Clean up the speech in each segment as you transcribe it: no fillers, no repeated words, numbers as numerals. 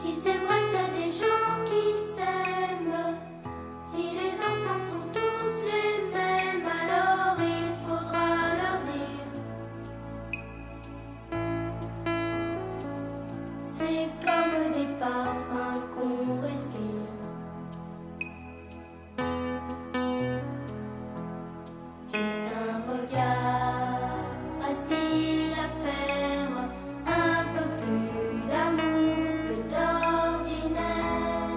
Si c'est vrai qu'il y a des gens qui s'aiment, si les enfants sont tous les mêmes, alors il faudra leur dire. C'est comme des parfums qu'on respire. Juste un regard facile à faire, un peu plus d'amour que d'ordinaire.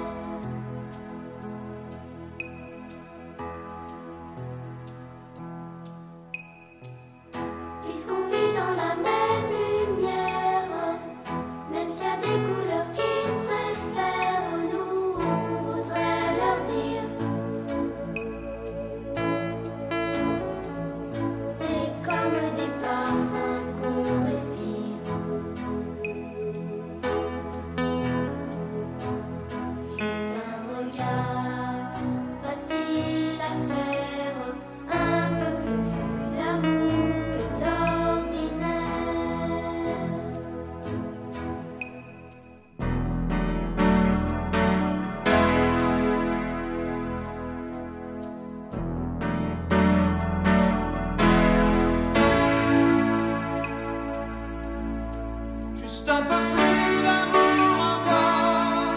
Puisqu'on vit dans la même lumière, même s'il y a des couleurs qu'ils préfèrent, nous on voudrait leur dire. C'est comme des parfums qu'on respire. Juste un regard facile à faire, un peu plus d'amour que d'ordinaire. Juste un peu plus d'amour encore.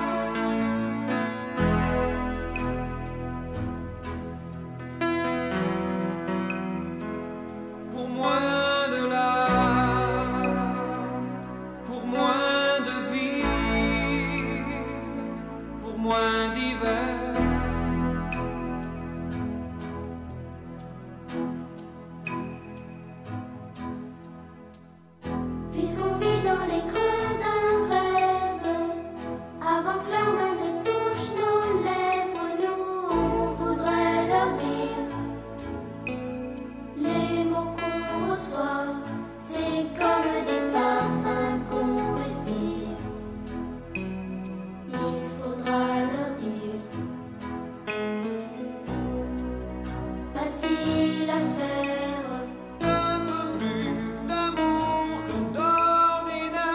Pour moins de larmes, pour moins de vide, pour moins d'hiver. Puisqu'on vit dans les creux d'un rêve, avant que leurs mains ne touchent nos lèvres, nous on voudrait leur dire. Les mots qu'on reçoit, c'est comme des parfums qu'on respire. Il faudra leur dire. Facile à faire. Un peu plus d'amour que d'ordinaire.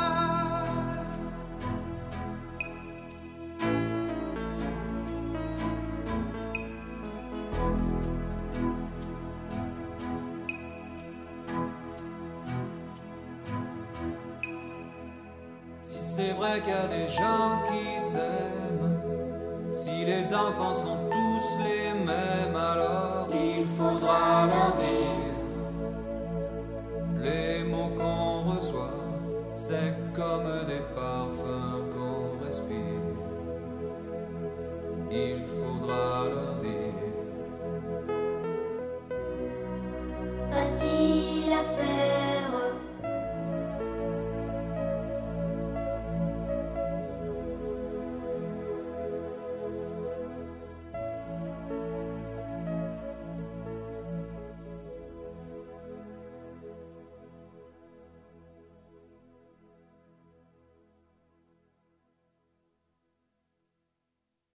Si c'est vrai qu'il y a des gens qui s'aiment, si les enfants sont tous les mêmes, alors il faudra leur dire. Les mots qu'on reçoit, c'est comme des parfums qu'on respire. Il